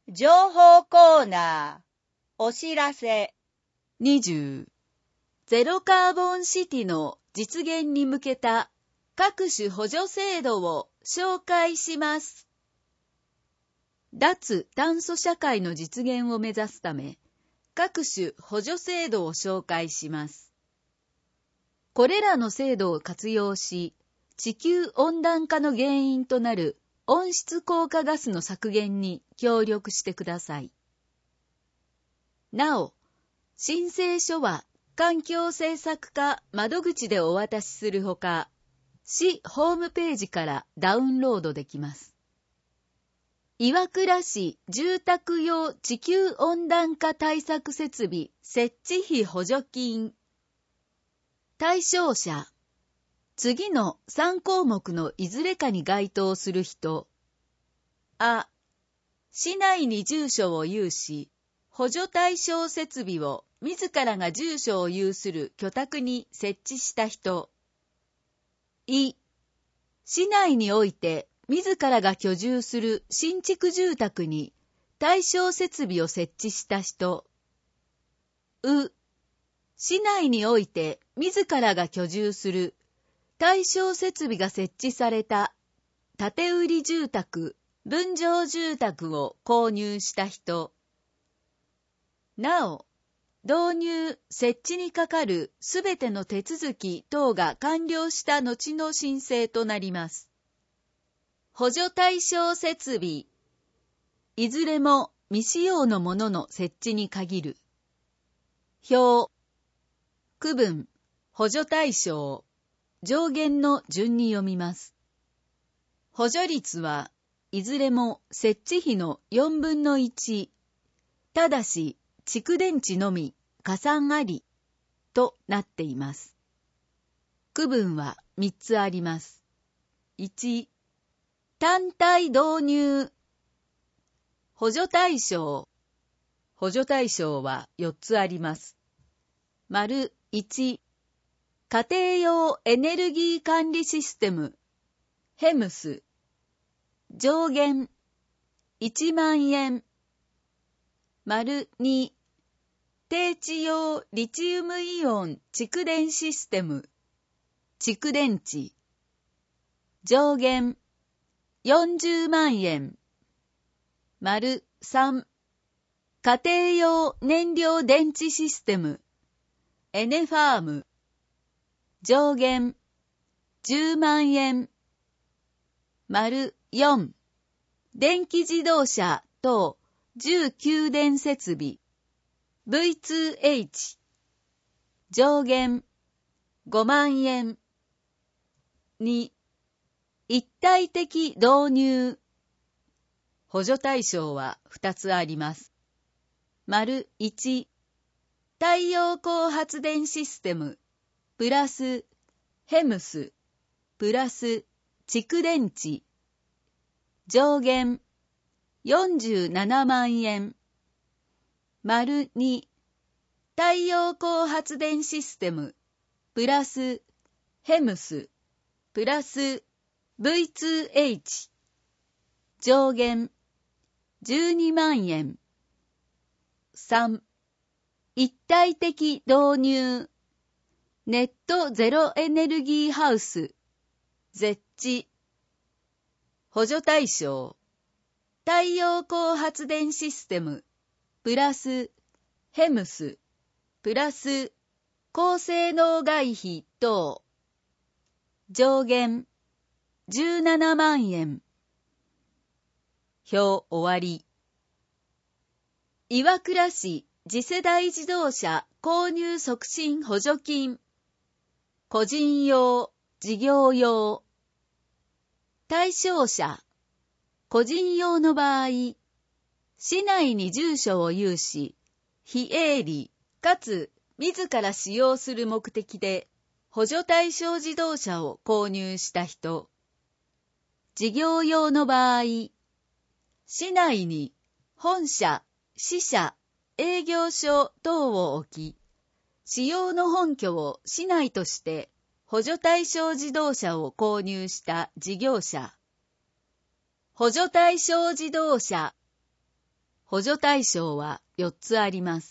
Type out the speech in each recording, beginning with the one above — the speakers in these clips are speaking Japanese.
情報コーナー、お知らせ。 20、ゼロカーボンシティの実現に向けた各種補助制度を紹介します。脱炭素社会の実現を目指すため、各種補助制度を紹介します。これらの制度を活用し、地球温暖化の原因となる温室効果ガスの削減に協力してください。なお、申請書は環境政策課窓口でお渡しするほか、市ホームページからダウンロードできます。岩倉市住宅用地球温暖化対策設備設置費補助金。対象者。次の3項目のいずれかに該当する人。あ、市内に住所を有し、補助対象設備を自らが住所を有する居宅に設置した人。い、市内において自らが居住する新築住宅に対象設備を設置した人。う、市内において自らが居住する対象設備が設置された建売り住宅、分譲住宅を購入した人。なお、導入、設置にかかるすべての手続き等が完了した後の申請となります。補助対象設備。いずれも未使用のものの設置に限る。表。区分、補助対象。上限の順に読みます。補助率はいずれも設置費の4分の1。ただし、蓄電池のみ加算ありとなっています。区分は3つあります。1、単体導入。補助対象。補助対象は4つあります。丸1、家庭用エネルギー管理システム、ヘムス。上限、1万円。丸2、低地用リチウムイオン蓄電システム、蓄電池。上限、40万円。丸3、家庭用燃料電池システム、エネファーム。上限、10万円。丸4、電気自動車等重給電設備 V2H。上限、5万円。2、一体的導入。補助対象は2つあります。丸1、太陽光発電システムプラスヘムスプラス蓄電池。上限47万円。丸2、太陽光発電システムプラスヘムスプラス V2H。上限12万円。3、一体的導入。ネットゼロエネルギーハウス、設置。補助対象。太陽光発電システム、プラス、ヘムス、プラス、高性能外費等。上限、17万円。表終わり。岩倉市次世代自動車購入促進補助金。個人用、事業用。対象者。個人用の場合、市内に住所を有し、非営利かつ自ら使用する目的で補助対象自動車を購入した人。事業用の場合、市内に本社、支社、営業所等を置き、使用の本拠を市内として補助対象自動車を購入した事業者。補助対象自動車。 補助対象は4つあります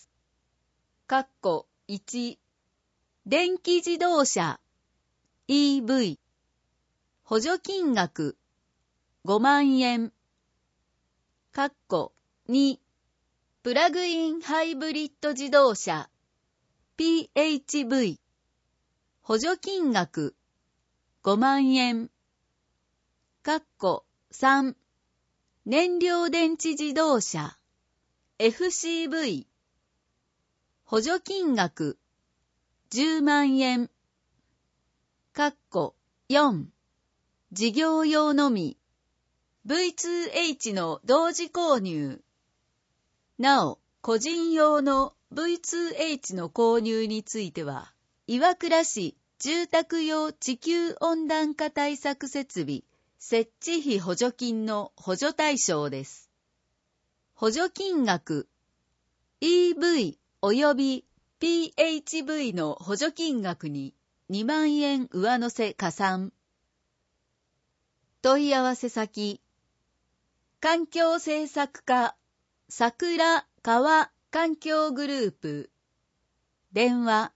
。1、電気自動車 EV 補助金額5万円。2、プラグインハイブリッド自動車 PHV 補助金額5万円。3、燃料電池自動車 FCV 補助金額10万円。4、事業用のみ V2H の同時購入。なお、個人用の V2H の購入については、岩倉市住宅用地球温暖化対策設備設置費補助金の補助対象です。補助金額 EV 及び PHV の補助金額に2万円上乗せ加算。問い合わせ先、環境政策課、桜川環境グループ、電話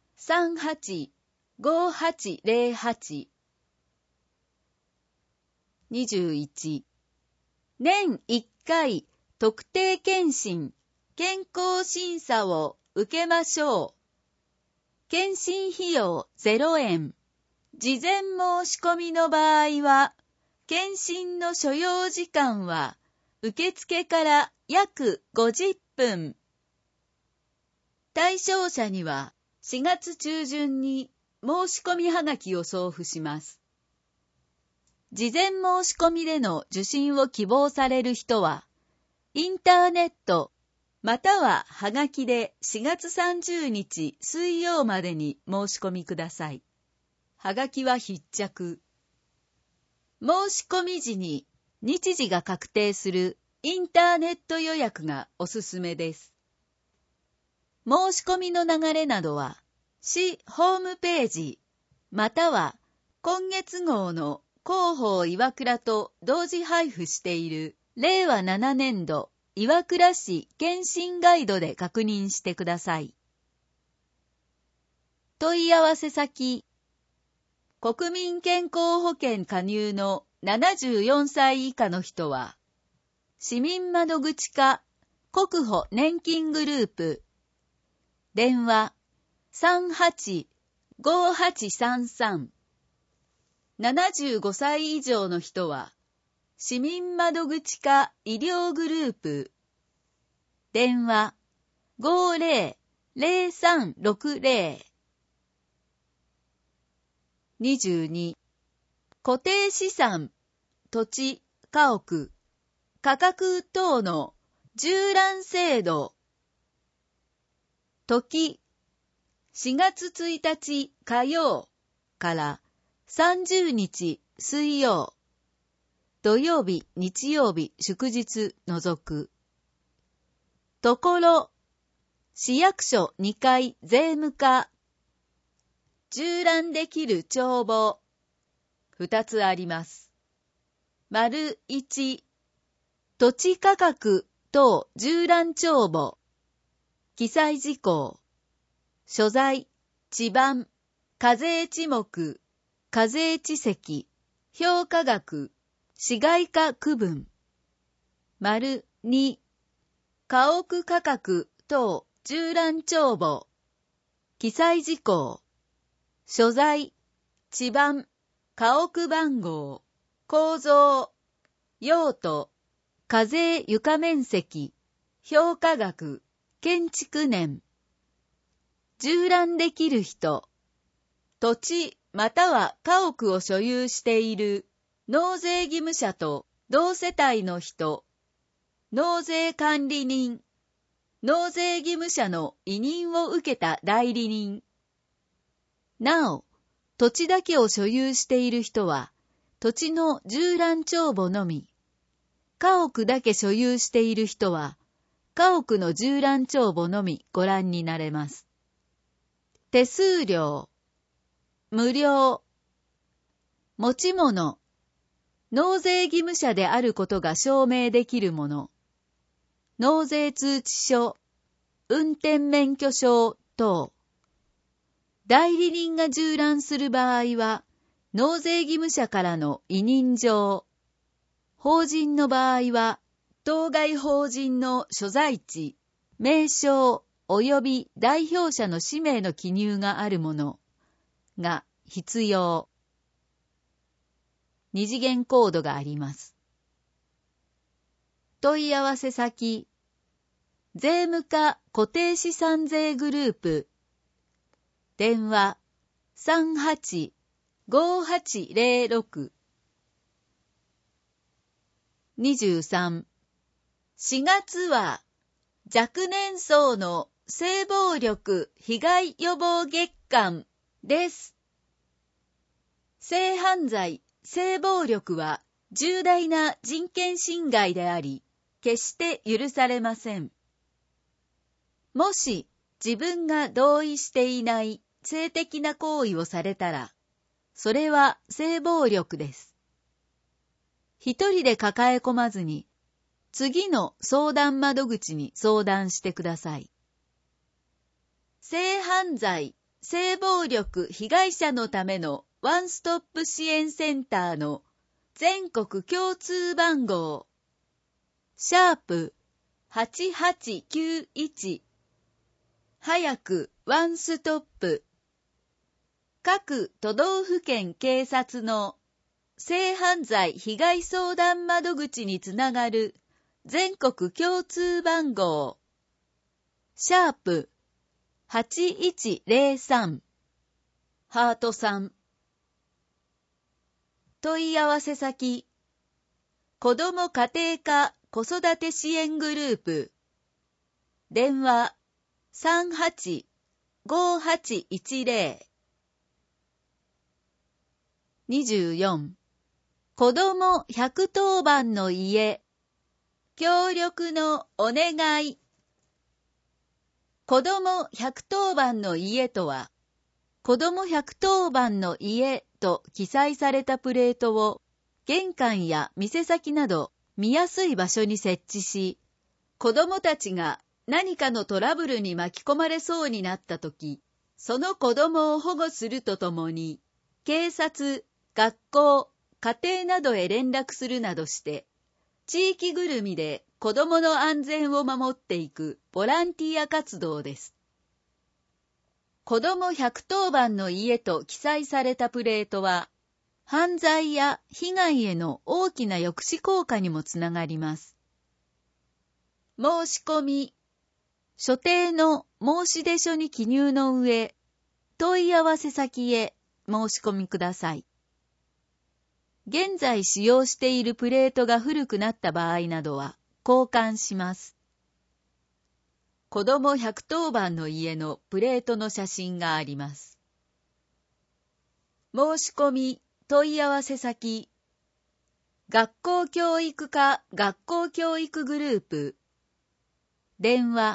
385808。21、年1回特定健診、健康審査を受けましょう。検診費用0円。事前申し込みの場合は、検診の所要時間は受付から約50分。対象者には4月中旬に申し込みはがきを送付します。事前申し込みでの受診を希望される人は、インターネットまたははがきで4月30日水曜までに申し込みください。はがきは必着。申し込み時に日時が確定するインターネット予約がおすすめです。申し込みの流れなどは、市ホームページ、または今月号の広報岩倉と同時配布している令和7年度岩倉市検診ガイドで確認してください。問い合わせ先、国民健康保険加入の74歳以下の人は、市民窓口課国保年金グループ、電話385833。75歳以上の人は、市民窓口課医療グループ、電話500360。22、固定資産、土地、家屋、価格等の縦覧制度。時、4月1日火曜から30日水曜、土曜日、日曜日、祝日除く。ところ、市役所2階税務課、縦覧できる帳簿、2つあります。丸1、土地価格等縦覧帳簿、記載事項、所在、地番、課税地目、課税地籍、評価額、市街化区分。丸2、家屋価格等縦覧帳簿、記載事項、所在、地番、家屋番号、構造、用途、課税床面積、評価額、建築年。縦覧できる人、土地または家屋を所有している納税義務者と同世帯の人、納税管理人、納税義務者の委任を受けた代理人。なお、土地だけを所有している人は、土地の縦覧帳簿のみ。家屋だけ所有している人は、家屋の縦覧帳簿のみご覧になれます。手数料、無料、持ち物、納税義務者であることが証明できるもの、 納税通知書、運転免許証等。代理人が従覧する場合は、納税義務者からの委任状。法人の場合は、当該法人の所在地、名称及び代表者の氏名の記入があるものが必要。二次元コードがあります。問い合わせ先、税務課固定資産税グループ、電話 38-5806。23、4月は若年層の性暴力被害予防月間です。性犯罪、性暴力は重大な人権侵害であり、決して許されません。もし自分が同意していない性的な行為をされたら、それは性暴力です。一人で抱え込まずに、次の相談窓口に相談してください。性犯罪、性暴力被害者のためのワンストップ支援センターの全国共通番号、#8891、早くワンストップ。各都道府県警察の性犯罪被害相談窓口につながる全国共通番号、#8103、ハートさん。問い合わせ先、子ども家庭科子育て支援グループ、電話 38-5810。24、子ども110番の家、協力のお願い。子ども110番の家とは、子ども110番の家と記載されたプレートを玄関や店先など見やすい場所に設置し、子どもたちが何かのトラブルに巻き込まれそうになったとき、その子どもを保護するとともに、警察、学校、家庭などへ連絡するなどして、地域ぐるみで子どもの安全を守っていくボランティア活動です。子ども110番の家と記載されたプレートは、犯罪や被害への大きな抑止効果にもつながります。申し込み、所定の申出書に記入の上、問い合わせ先へ申し込みください。現在使用しているプレートが古くなった場合などは交換します。子ども110番の家のプレートの写真があります。申し込み、問い合わせ先、学校教育課学校教育グループ、電話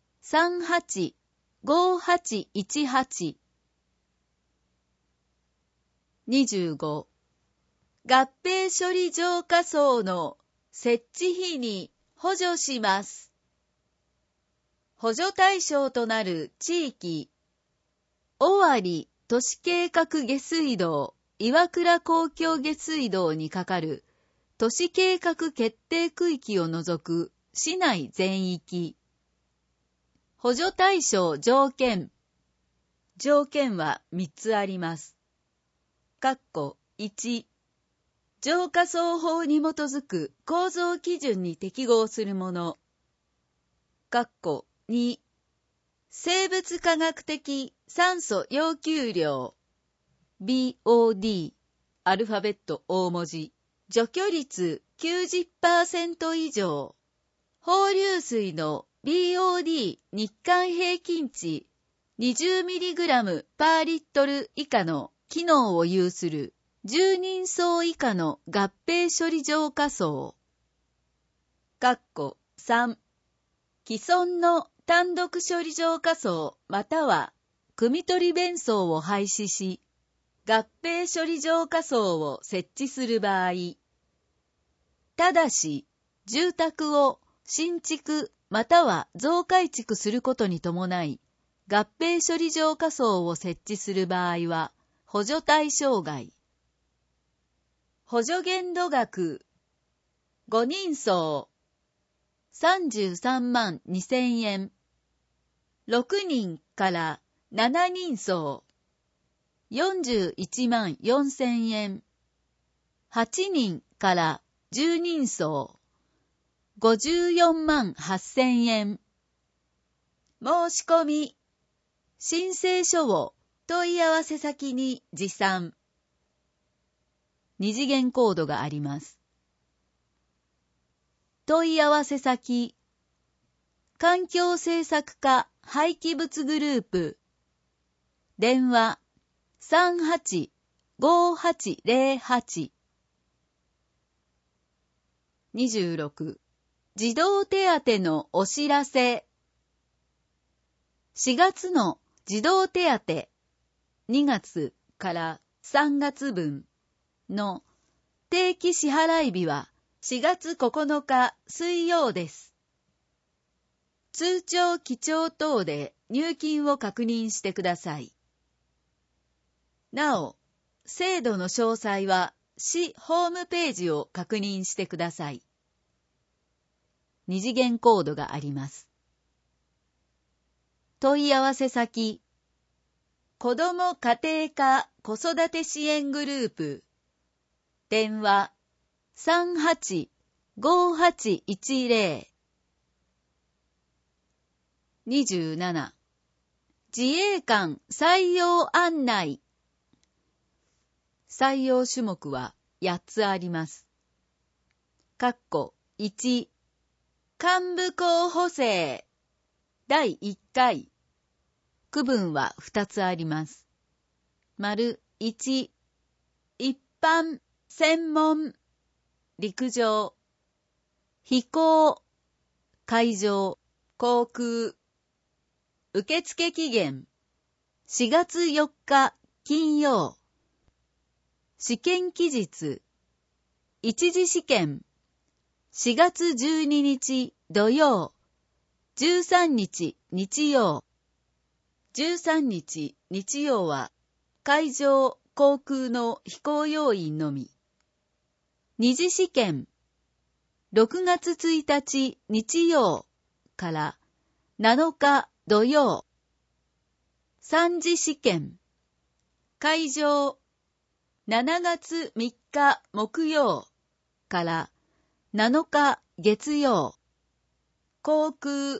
38-5818。25、合併処理浄化槽の設置費に補助します。補助対象となる地域、尾張都市計画下水道、岩倉公共下水道にかかる都市計画決定区域を除く市内全域。補助対象条件。条件は3つあります。1、浄化槽法に基づく構造基準に適合するもの。2、生物化学的酸素要求量。BOD、アルファベット大文字。除去率 90% 以上。放流水の BOD 日間平均値 20mg パーリットル以下の機能を有する10人層以下の合併処理浄化槽。3、既存の単独処理浄化槽または汲み取り弁槽を廃止し、合併処理浄化槽を設置する場合、ただし住宅を新築または増改築することに伴い、合併処理場仮想を設置する場合は、補助対象外。補助限度額、5人層、33万2000円。6人から7人層、41万4000円。8人から10人層、54万8000円。申し込み、申請書を問い合わせ先に持参。二次元コードがあります。問い合わせ先、環境政策課廃棄物グループ、電話385808。26、児童手当のお知らせ。4月の児童手当2月から3月分の定期支払い日は4月9日水曜です。通帳記帳等で入金を確認してください。なお、制度の詳細は市ホームページを確認してください。二次元コードがあります。問い合わせ先、子ども家庭科子育て支援グループ、電話385810。27、自衛官採用案内。採用種目は8つあります。1、幹部候補生。第1回。区分は2つあります。1、一般、専門、陸上、飛行、海上、航空。受付期限、4月4日金曜。試験期日、一次試験、4月12日土曜、13日日曜。13日日曜は海上航空の飛行要員のみ。二次試験、6月1日日曜から7日土曜。三次試験、海上7月3日木曜から7日月曜。航空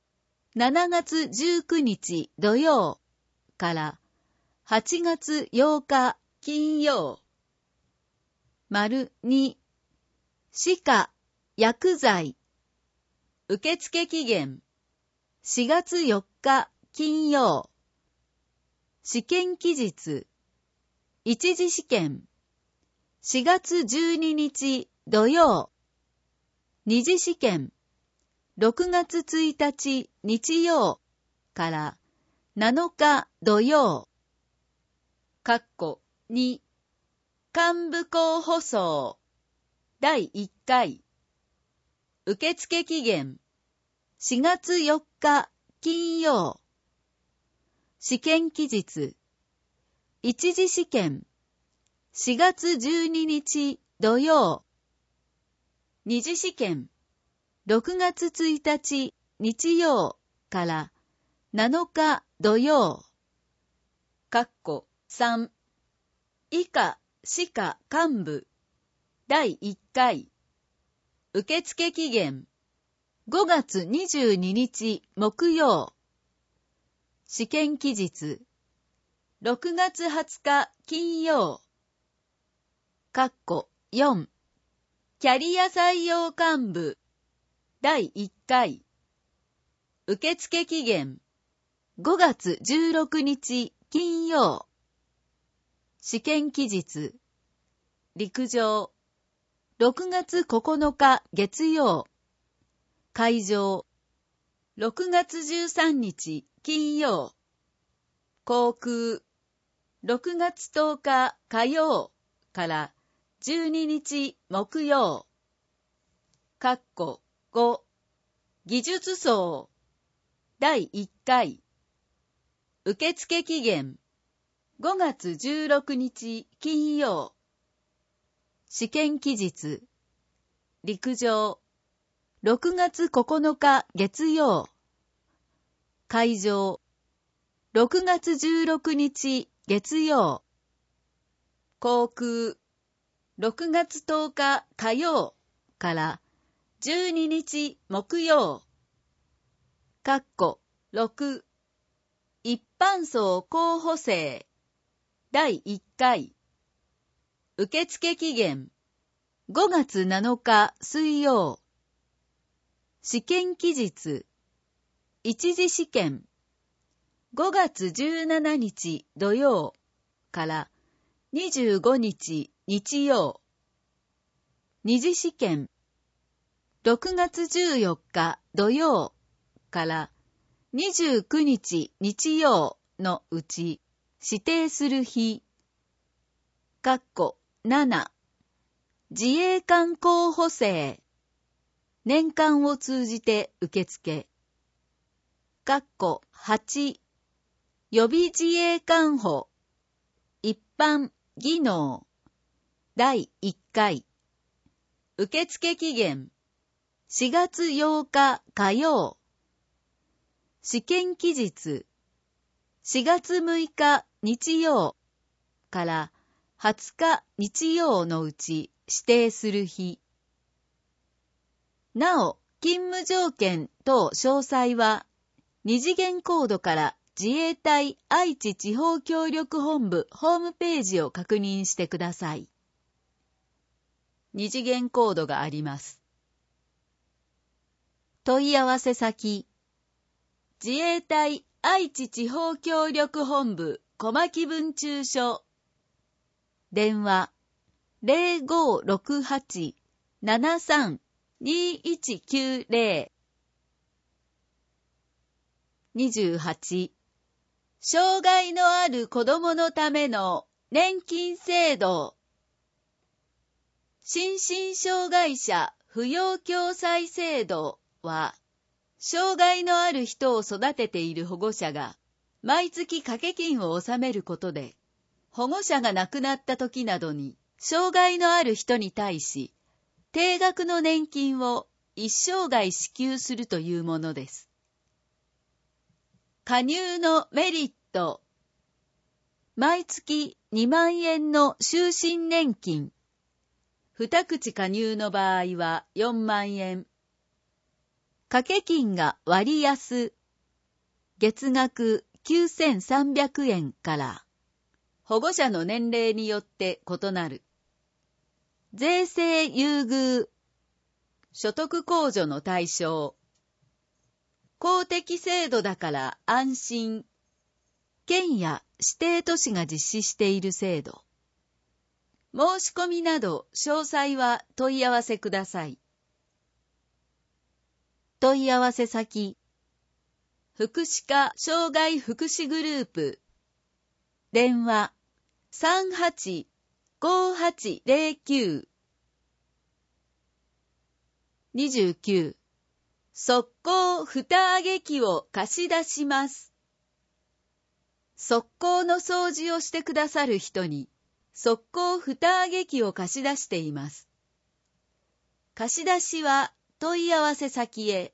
7月19日土曜から8月8日金曜。2、歯科、薬剤。受付期限、4月4日金曜。試験期日、一次試験、4月12日土曜。二次試験、6月1日日曜から7日土曜。2、幹部候補層。第1回。受付期限、4月4日金曜。試験期日、一次試験、4月12日土曜。二次試験、6月1日日曜から7日土曜。3、以下歯科幹部。第1回。受付期限、5月22日木曜。試験期日、6月20日金曜。4、キャリア採用幹部。第1回。受付期限、5月16日金曜。試験期日、陸上、6月9日月曜。海上、6月13日金曜。航空、6月10日火曜から12日木曜。5、 技術層第1回受付期限5月16日金曜試験期日陸上6月9日月曜会場6月16日月曜航空6月10日火曜から12日木曜6一般層候補生第1回受付期限5月7日水曜試験期日一次試験5月17日土曜から25日日曜二次試験6月14日土曜から29日日曜のうち指定する日7自衛官候補生年間を通じて受付8予備自衛官補一般技能第1回受付期限4月8日火曜試験期日4月6日日曜から20日日曜のうち指定する日なお勤務条件等詳細は二次元コードから自衛隊愛知地方協力本部ホームページを確認してください。二次元コードがあります。問い合わせ先自衛隊愛知地方協力本部小牧分駐所電話 0568-73-2190 28障害のある子どものための年金制度心身障害者扶養共済制度は障害のある人を育てている保護者が毎月掛け金を納めることで保護者が亡くなった時などに障害のある人に対し定額の年金を一生涯支給するというものです。加入のメリット毎月2万円の終身年金2口加入の場合は4万円掛け金が割安月額9300円から保護者の年齢によって異なる税制優遇所得控除の対象公的制度だから安心県や指定都市が実施している制度申し込みなど詳細は問い合わせください。問い合わせ先福祉課障害福祉グループ電話 385809 29即効蓋上げ機を貸し出します。即効の掃除をしてくださる人に即効蓋上げ機を貸し出しています。貸し出しは問い合わせ先へ。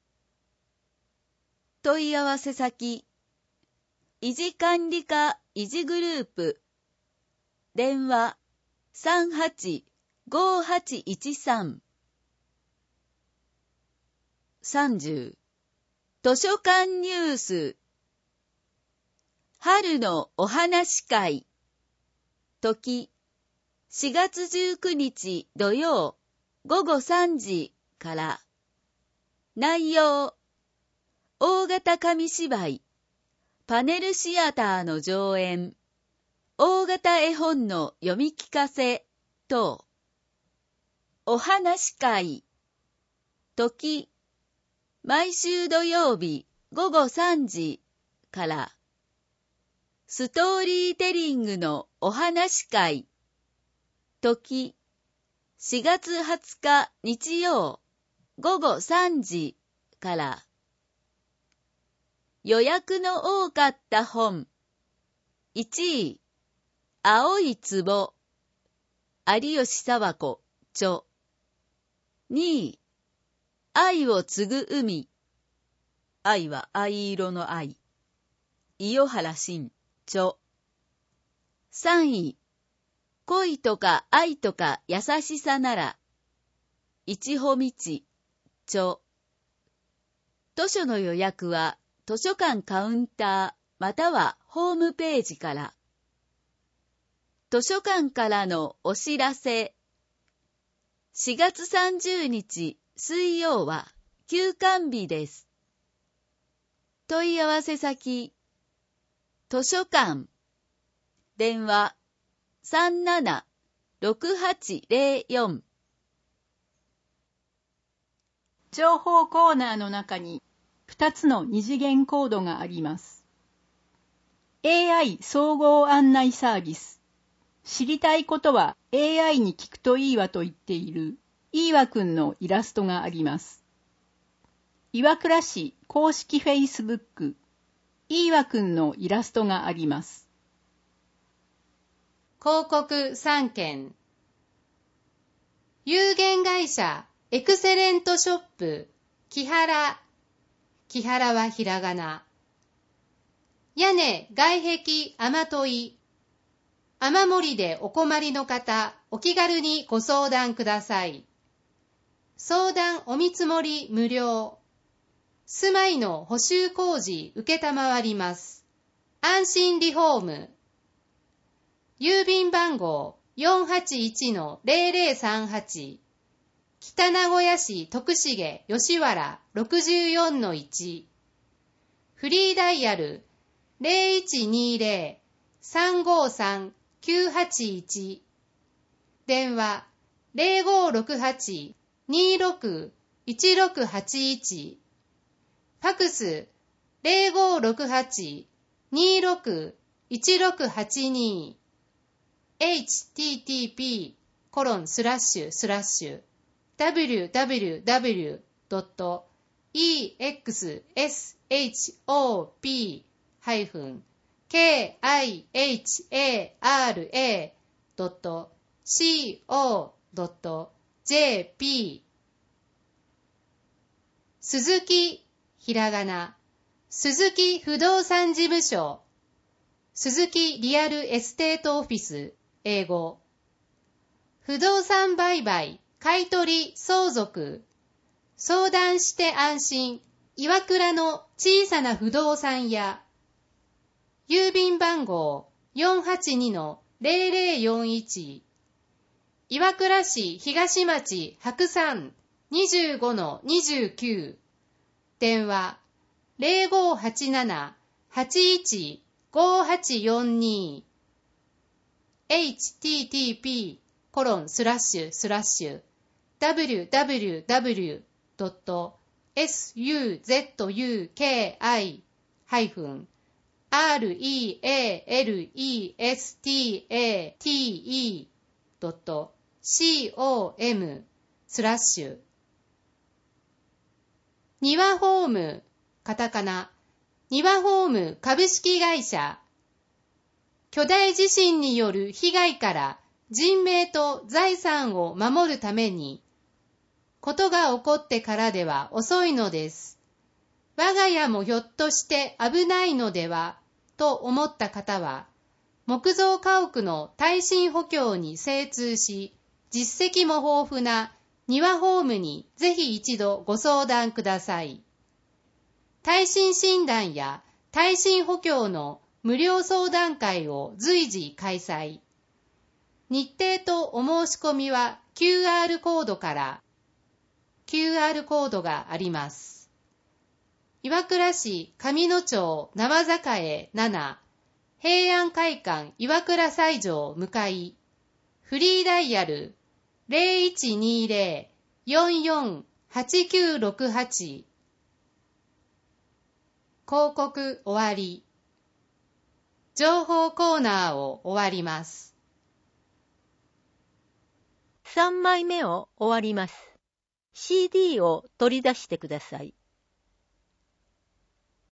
問い合わせ先維持管理課維持グループ電話 385813 30図書館ニュース春のお話会時4月19日土曜午後3時から内容大型紙芝居パネルシアターの上演大型絵本の読み聞かせ等お話会時毎週土曜日午後3時からストーリーテリングのお話会時4月20日日曜午後3時から。予約の多かった本。1位、青い壺。有吉佐和子著。2位、愛を継ぐ海。愛は藍色の愛。伊予原慎著。3位、恋とか愛とか優しさなら。一穂道著。図書の予約は図書館カウンターまたはホームページから。図書館からのお知らせ。4月30日水曜は休館日です。問い合わせ先。図書館。電話 37-6804。 情報コーナーの中に2つの二次元コードがあります。AI 総合案内サービス。知りたいことは AI に聞くといいわと言っているいいわくんのイラストがあります。岩倉市公式 Facebook、いいわくんのイラストがあります。 広告3件。有限会社エクセレントショップ木原。木原はひらがな。屋根外壁雨問い。雨漏りでお困りの方、お気軽にご相談ください。相談お見積もり無料。住まいの補修工事受けたまわります。安心リフォーム。郵便番号 481-0038。北名古屋市徳重吉原 64-1。フリーダイヤル 0120-353-981。電話 0568-26-1681。ファクス 0568-26-1682。www.exshop-kihara.co.jp。 鈴木ひらがな。鈴木不動産事務所。鈴木リアルエステートオフィス英語。不動産売買、買取、相続。相談して安心。岩倉の小さな不動産屋。郵便番号 482-0041。岩倉市東町白山 25-29。電話 0587-815842。http://www.suzuki-realestate.com/庭ホーム、カタカナ、庭ホーム株式会社。巨大地震による被害から人命と財産を守るために、ことが起こってからでは遅いのです。我が家もひょっとして危ないのでは、と思った方は、木造家屋の耐震補強に精通し、実績も豊富な庭ホームにぜひ一度ご相談ください。耐震診断や耐震補強の無料相談会を随時開催。日程とお申し込みは QR コードから。QR コードがあります。岩倉市上野町生栄7、平安会館岩倉西条向かい。フリーダイヤル 0120-448968。広告終わり。情報コーナーを終わります。 3枚目を終わります。CD を取り出してください。